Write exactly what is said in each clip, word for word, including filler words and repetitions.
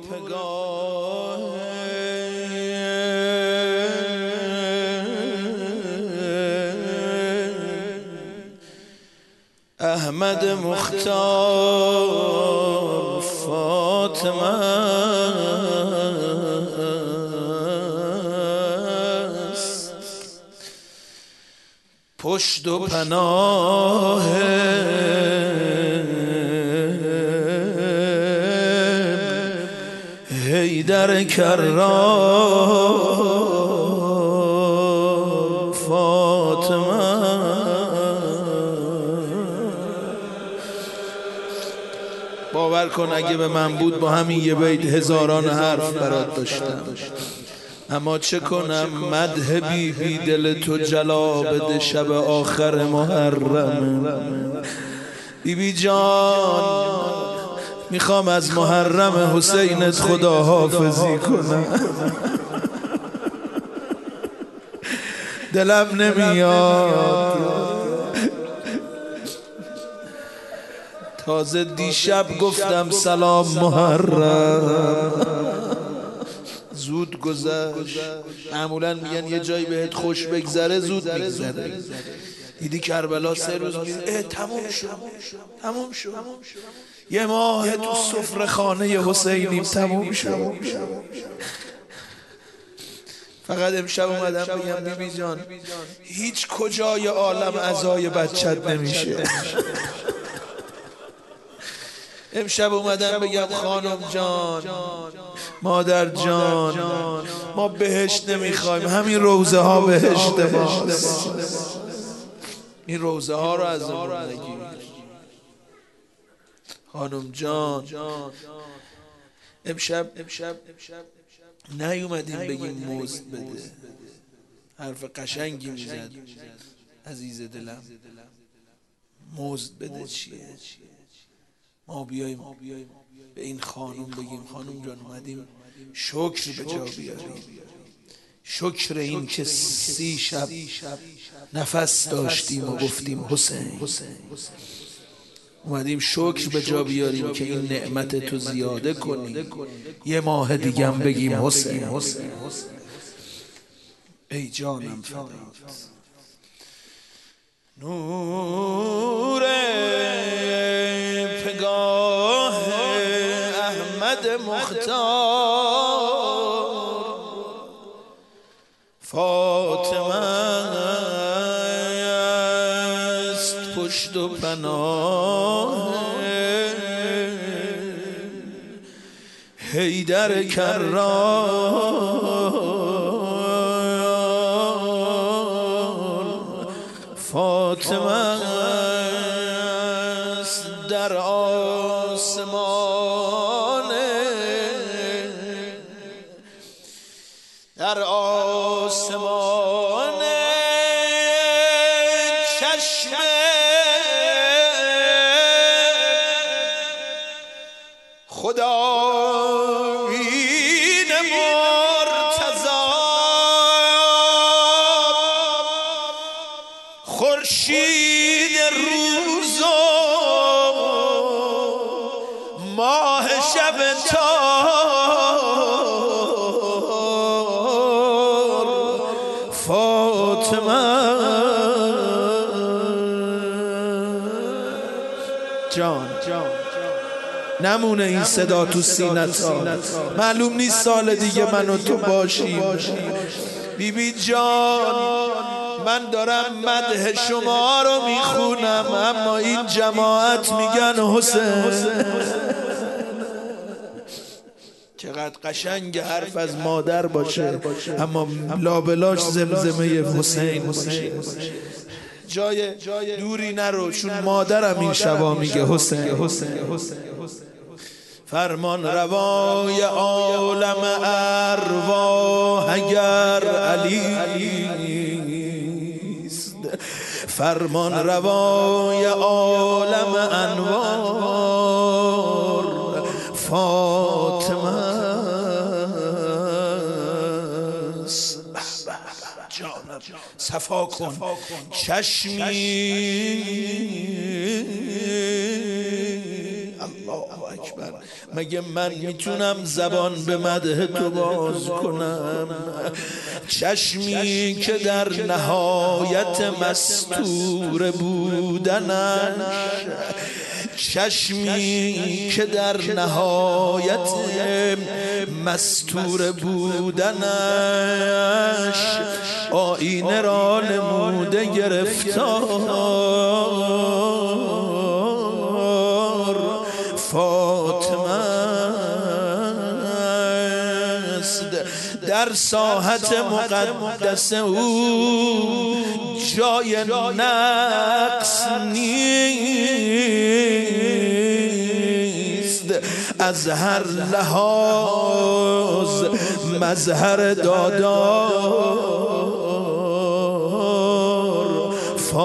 پگاه احمد مختار فاطمه است، پشت و پناه حیدر کرار فاطمه. باور کن اگه به من بود با همین یه بیت هزاران حرف برات داشتم، اما چه کنم مدح بی بی دل تو جلا بده شب آخر محرم. بی بی جان میخوام از محرم حسینت خدا حافظی کنم، دلم نمیاد. تازه دیشب گفتم سلام محرم، زود گذشت. معمولا میگن یه جایی بهت خوش بگذره زود میگذره. دیدی کربلا سه روز میره تموم شد تموم شد یه ماه تو سفره خانه حسینیم تموم شد. فقط امشب اومدم بگم بی بی جان هیچ کجای عالم عزای بچت نمیشه. امشب اومدم بگم خانم جان مادر جان ما بهشت نمیخوایم، همین روزه ها بهشت ماست. این روزه ها رو از اون نگیر خانم جان. امشب نیومدیم بگیم مزد بده، حرف قشنگی میزد عزیز دلم. مزد بده چیه؟ ما بیاییم به این خانم بگیم خانم جان اومدیم شکر به جا بیاریم، شکر این که سی شب نفس داشتیم و گفتیم حسین. اومدیم شکر به جا بیاریم که این نعمت تو زیاده کنی، یه ماه دیگه هم بگیم حسین. ای جانم فدات نور پگاه احمد مختار فاطمه است، پشت و پناه حیدر کرار فاطمه است. در آسمان در آسمان چشم خداوین مرتضی خورشید روز و ماه شب تار فاطمه جان. نمونه این صدا تو سینت ها، معلوم نیست سال دیگه من و تو باشیم. بی بی جان من دارم مدح شما رو میخونم، اما این جماعت میگن حسین. چقدر قشنگ حرف از مادر باشه اما لابلاش زمزمه حسین باشه. جای دوری نرو چون مادرم این شبا میگه حسین. فرمان روای عالم ارواح اگر علی است، فرمان روای عالم انوار فاطمه است. جانم صفا کن چشمی الله اکبر مگه من میتونم زبان به مدح تو باز کنم؟ چشمی که در نهایت مستور بودنش، چشمی که در نهایت مستور بودنش آینه را نموده گرفتار فاطمه است. در ساحت مقدس او جای نقص نیست، از هر لحاظ مظهر دادار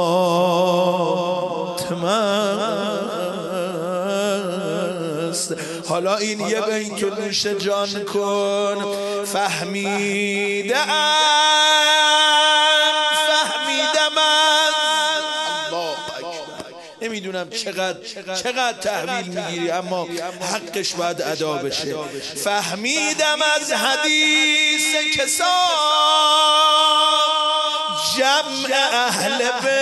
فاطمه است. حالا این یه بیت رو نوش جان کن. فهمیدم فهمیدم الله اکبر. نمیدونم چقدر چقدر تحویل میگیری، اما حقش باید ادا بشه. فهمیدم از حدیث کسا جمع اهل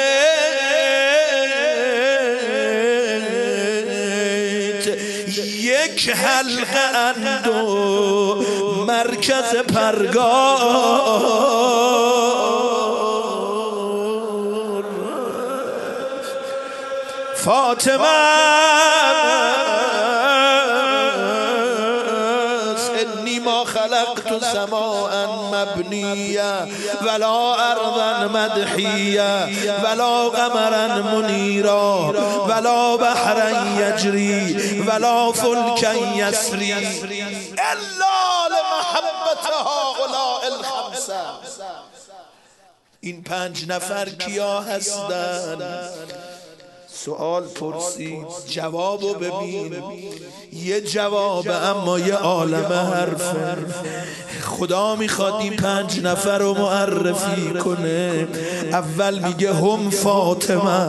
بیت یک حلقه اند و مرکز پرگار فاطمه انی ما خلقت سماء مبنیه ولا ارضا مدحیه ولا قمرا منیرا ولا بحرا یجری ولا فلکا یسری الا لمحبت هؤلاء الخمسه. این پنج نفر کیا هستند؟ سوال پرسید، جوابو ببین. یه جواب اما یه عالم حرفه. خدا میخواد این پنج نفر رو معرفی کنه. اول میگه هم فاطمه،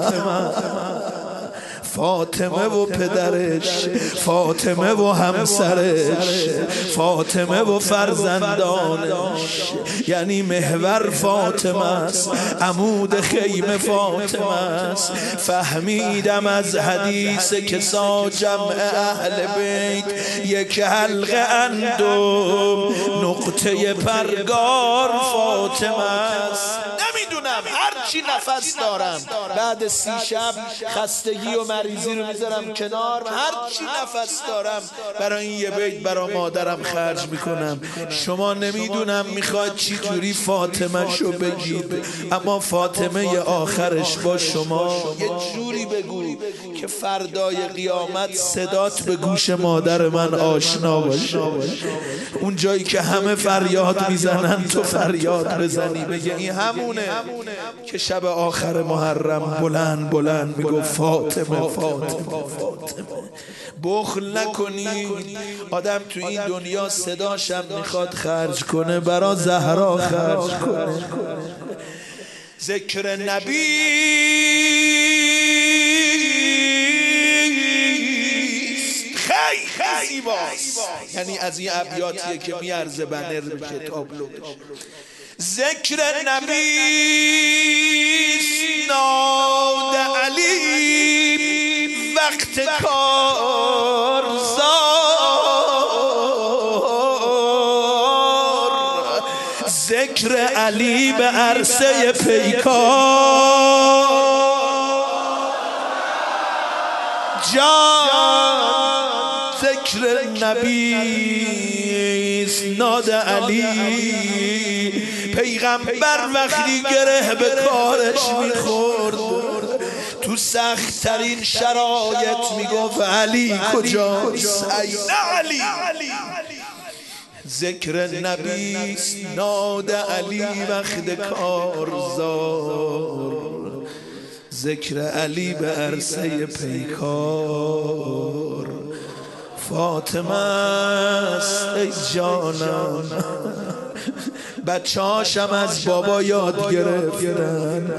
فاطمه و پدرش، فاطمه و همسرش، فاطمه و فرزندانش، یعنی محور فاطمه است، عمود خیمه فاطمه است. فهمیدم از حدیث کسا جمع اهل بیت یک حلقه اند و نقطه پرگار فاطمه است. نمیدونم هر چی نفس دارم بعد سی شب خستگی و مریضی رو میذارم کنار، هر چی نفس دارم برای این یه بیت برای مادرم خرج میکنم. شما نمیدونم میخواد چی جوری فاطمه شو بگید، اما فاطمه آخرش با شما یه جوری بگو که فردای قیامت صدات به گوش مادر من آشنا باشه. اون جایی که همه فریاد میزنن تو فریاد بزنی، بگه این همونه که شب آخر محرم بلند بلند میگو فاطمه فاطمه فاطمه. بخل نکنید. آدم تو این دنیا صداشم میخواد خرج کنه، برا زهرا خرج کنه. ذکر نبی خیلی زیباست، یعنی از این ابیاتیه که میارزه بنر بشه، تابلو بشه. ذکر نبی ناد علی وقت کارزار، ذکر علی به عرصه پیکار جان. ذکر نبی ناد علی، پیغمبر وقتی گره به کارش میخورد تو سخت ترین شرایط میگفت علی کجاست؟ این علی. ذکر نبی ناد علی وقت کارزار، ذکر علی به عرصه پیکار فاطمه است ای جانم. بچه هاشم از بابا یاد گرفتن.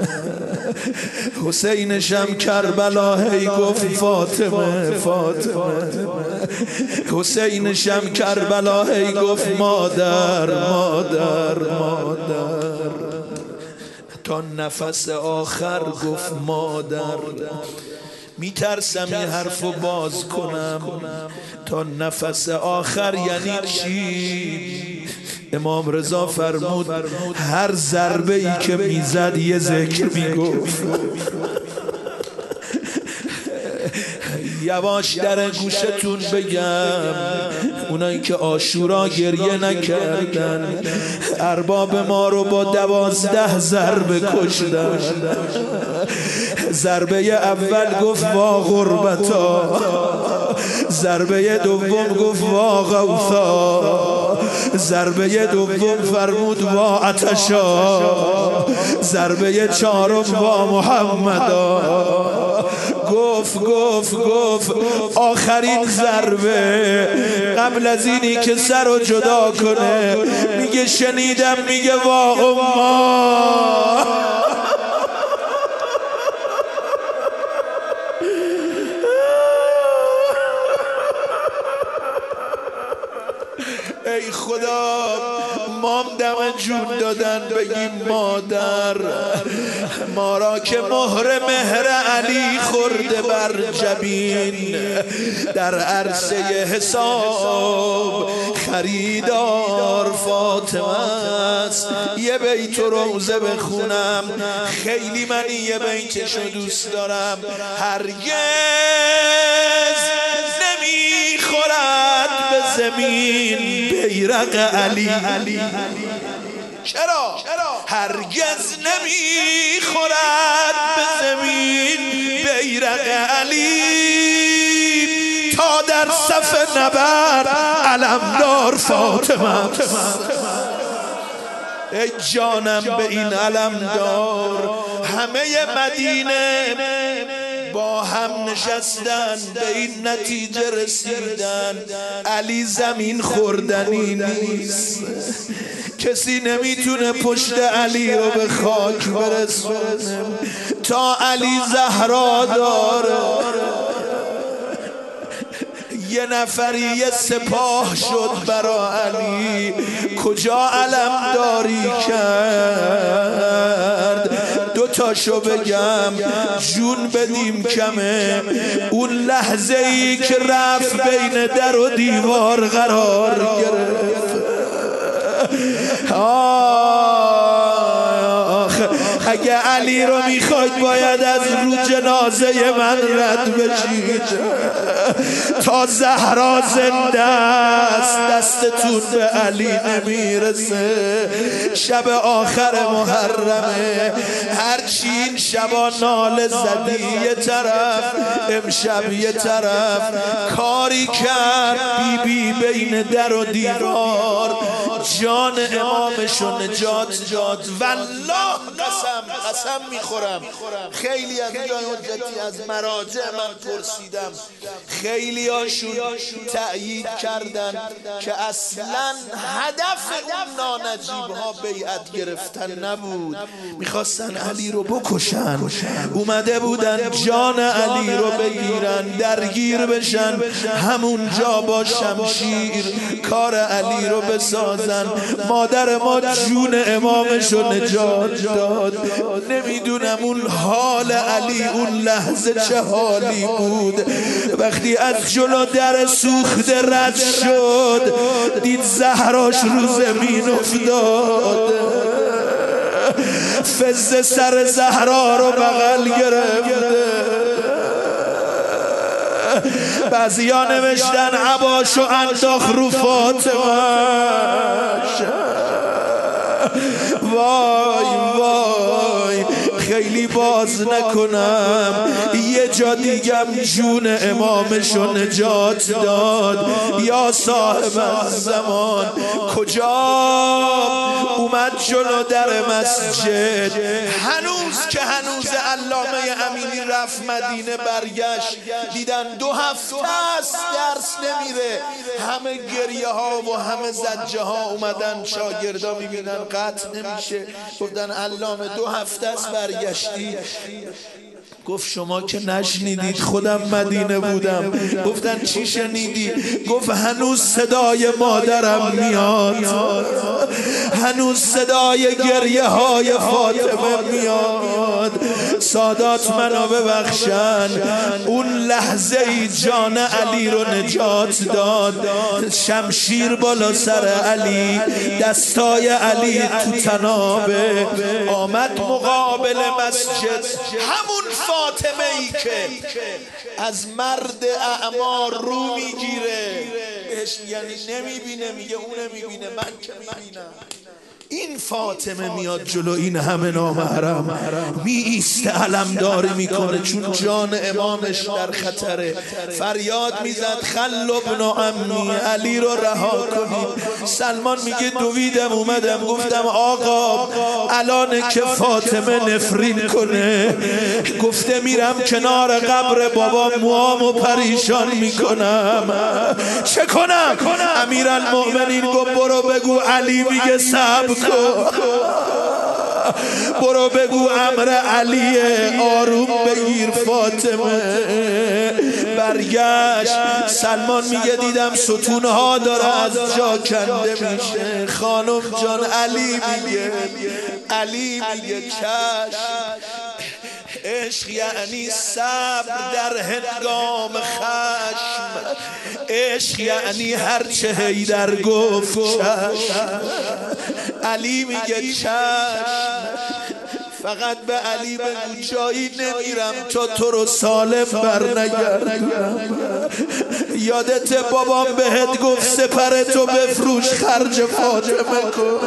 حسینشم کربلا هی گفت فاطمه فاطمه، حسینشم کربلا هی گفت مادر مادر مادر، تا نفس آخر گفت مادر. میترسم این حرفو باز کنم، تا نفس آخر یعنی چی؟ امام رضا فرمود هر ضربه ای که میزد یه ذکر میگفت. یواش در گوشتون بگم، اونایی که عاشورا گریه نکردن ارباب ما رو با دوازده ضربه کشتن. ضربه اول گفت وا غربتا، ضربه دوم گفت وا غوثا، ضربه دوم فرمود وا عطشا، ضربه چهارم وا محمدا. گفت گفت گفت آخرین ضربه قبل از اینی که سر رو جدا کنه میگه شنیدم میگه وا اما. ای خدا مام دم جون دادن بگیم مادر، ما را که مهر مهر علی خورده بر جبین، در عرصه حساب خریدار فاطمه است. یه بیت روزه بخونم، خیلی من یه بیتشو دوست دارم. هرگز نمیخورد به زمین بیرق علی. چرا؟ هرگز نمیخورد به زمین بیرق علی، تا در صف نبرد علمدار فاطمه. ای جانم به این علمدار. همه مدینه با هم نشستن به این نتیجه رسیدن علی زمین خوردنی نیست، کسی نمیتونه پشت علی رو به خاک برسونه تا علی زهرا داره. یه نفری یه سپاه شد برا علی، کجا علمداری کرد؟ دو تاشو بگم جون بدیم کمه. اون لحظه ای که رفت بین در و دیوار قرار گرفت، آخ اگه علی رو میخواید باید از رو جنازه من رد بشید. تا زهرا زنده است دستتون به علی نمیرسه. شب آخر محرمه، هرچی این شبا ناله زدی یه طرف، امشب یه طرف کاری کرد بی بی بین در و دیوار جان امامشو نجات داد. والله قسم قسم میخورم خیلی از جای حجتی از مراجع من پرسیدم، خیلی هاشون تأیید کردن که اصلا هدف اون نانجیب ها بیعت گرفتن نبود، میخواستن علی رو بکشن، اومده بودن جان علی رو بگیرن، درگیر بشن، همونجا با شمشیر کار علی رو بسازن. مادر ما جون امامشو نجات داد. نمیدونم اون حال علی اون لحظه چه حالی بود وقتی از جلو در سوخته رد شد، دید زهراش رو زمین افتاد، فز سر زهرا رو بغل گرفته. بعضیا نوشتن عباشو انداخت رو فاطمه‌اش. وای وای خیلی باز نکنم، یه جا دیگم جون امامشو نجات داد. یا صاحب زمان کجا اومد جلو در مسجد، هنوز که هنوز علامه امینی رفت مدینه، برگشت دیدن دو هفته است درس نمیره، همه گریه ها و همه زجه ها اومدن، شاگردا میبینن قطع نمیشه، گفتن علامه دو هفته است برگشتی؟ گفت شما که نشنیدید، خودم مدینه بودم. گفتن چی شنیدی؟ گفت هنوز صدای مادرم میاد، هنوز صدای گریه های فاطمه میاد. سادات منو ببخشن، اون لحظه ای جان علی رو نجات داد. شمشیر بالا سر علی، دستای علی تو تنابه، آمد مقابل مسجد. همون فاطمه ای که از مرد اعمار رو میگیره، یعنی نمیبینه، میگه اون نمیبینه، من که میبینم. این فاطمه میاد جلو این همه نامحرم، می ایسته علمداری میکنه، چون جان امامش در خطره. فریاد میزد خل ابن عمی، علی رو رها کنید. سلمان میگه دویدم اومدم گفتم آقا الانه که فاطمه نفرین کنه، گفته میرم کنار قبر بابا موامو پریشان میکنم، چه کنم؟ امیرالمؤمنین گفت برو بگو علی میگه صبر کن، برو بگو امر علیه، آروم بگیر فاطمه. برگشت. سلمان میگه دیدم ستونها داره از جا کنده میشه. خانم جان علی میگه، علی میگه چشم. عشق یعنی صبر در هنگام خشم، عشق یعنی هرچه حیدر گفت چشم. علی میگه چشم، فقط به علی بگو جایی نمیرم تا تو رو سالم بر نگردم. یادت بابام بهت گفت سپر تو بفروش خرج فاطمه کن.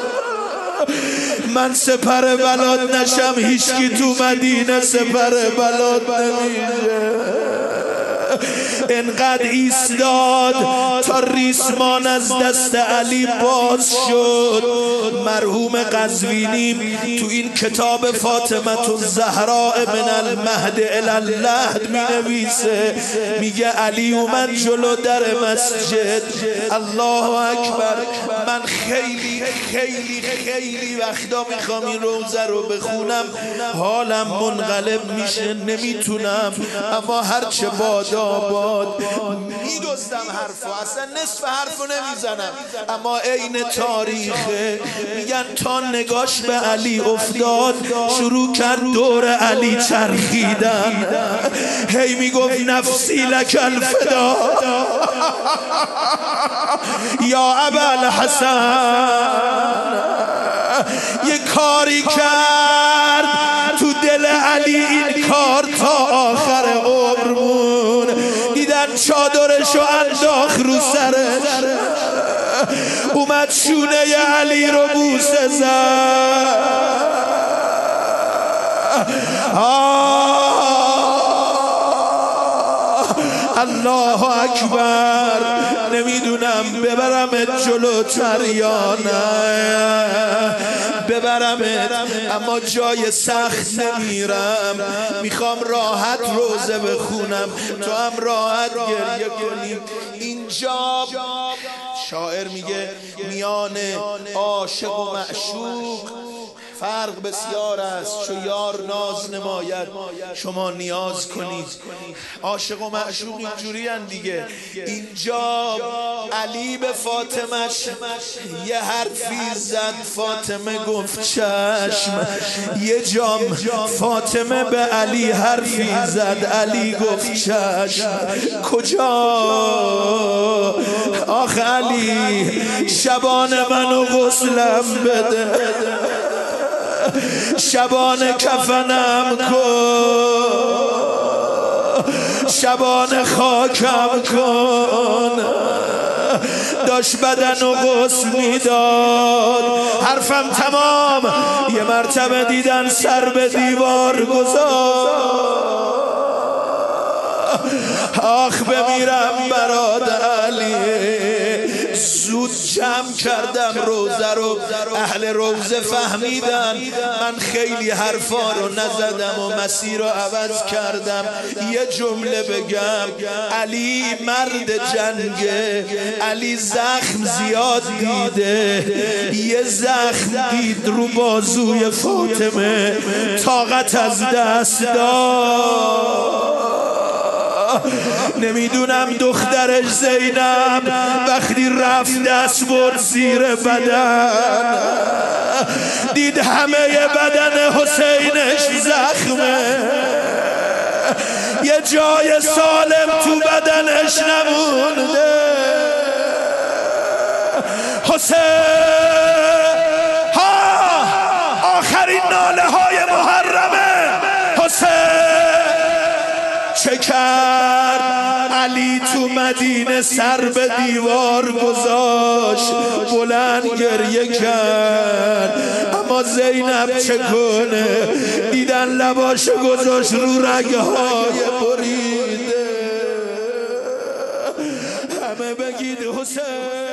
من سپر بلاد نشم، هیچکی تو مدینه سپر بلاد نمیشه. انقدر ایستاد تا ریسمان از دست علی باز شد. مرحوم قزوینی تو این کتاب فاطمه الزهراء من المهد الی اللحد می نویسه، میگه علی اومد جلو در مسجد. الله اکبر. من خیلی خیلی خیلی وقتا میخوام این روزه رو بخونم، حالم منقلب میشه، نمیتونم، اما هرچه بادا باد میدوستم حرفو، اصلا نصف حرفو نمیزنم، اما عین تاریخه. میگن تا نگاش به علی افتاد شروع کرد دور علی چرخیدن، هی میگفت نفسی لک الفدا یا ابوالحسن. یه کاری کرد تو دل علی، این کار تا آخر عمرمون. دیدن چادرشو انداخت رو سرش، اومد شونه علی رو بوسه زد. الله اکبر. نمیدونم ببرمت جلوتر یا نه ببرمت، اما جای سخت نمیرم، میخوام راحت روزه بخونم، تو هم راحت گریه کنی. اینجا شاعر میگه میان عاشق و معشوق فرق بسیار است، چو یار ناز نماید شما نیاز کنید. عاشق و معشوق اینجوری هن دیگه. اینجا علی به فاطمهش یه حرفی زد، فاطمه گفت چشم. یه جام فاطمه به علی حرفی زد، علی گفت چشم. کجا؟ آخ علی شبان منو غسلم بده، شبان کفنم کن، شبان خاکم کن. داشت بدن و غسل میداد. حرفم تمام. یه مرتبه دیدن سر به دیوار گذار. آخ بمیرم برات علی، زود جمع کردم روزه رو، اهل روزه فهمیدن من خیلی حرفا رو نزدم و مسیر رو عوض کردم. یه جمله بگم، علی مرد جنگه، علی زخم زیاد دیده، یه زخم دید رو بازوی فاطمه طاقت از دست داد. نمیدونم دخترش زینب وقتی رفت دست برد زیر بدن، دید همه بدن حسینش زخمه، یه جای سالم تو بدنش نمونده. حسین ها آخرین ناله های محرمه. حسین چه کرد؟ علی تو مدینه سر به دیوار گذاشت، بلند گریه کرد، اما زینب چه کنه؟ دیدن لباشو گذاشت رو رگهای بریده. همه بگید حسین.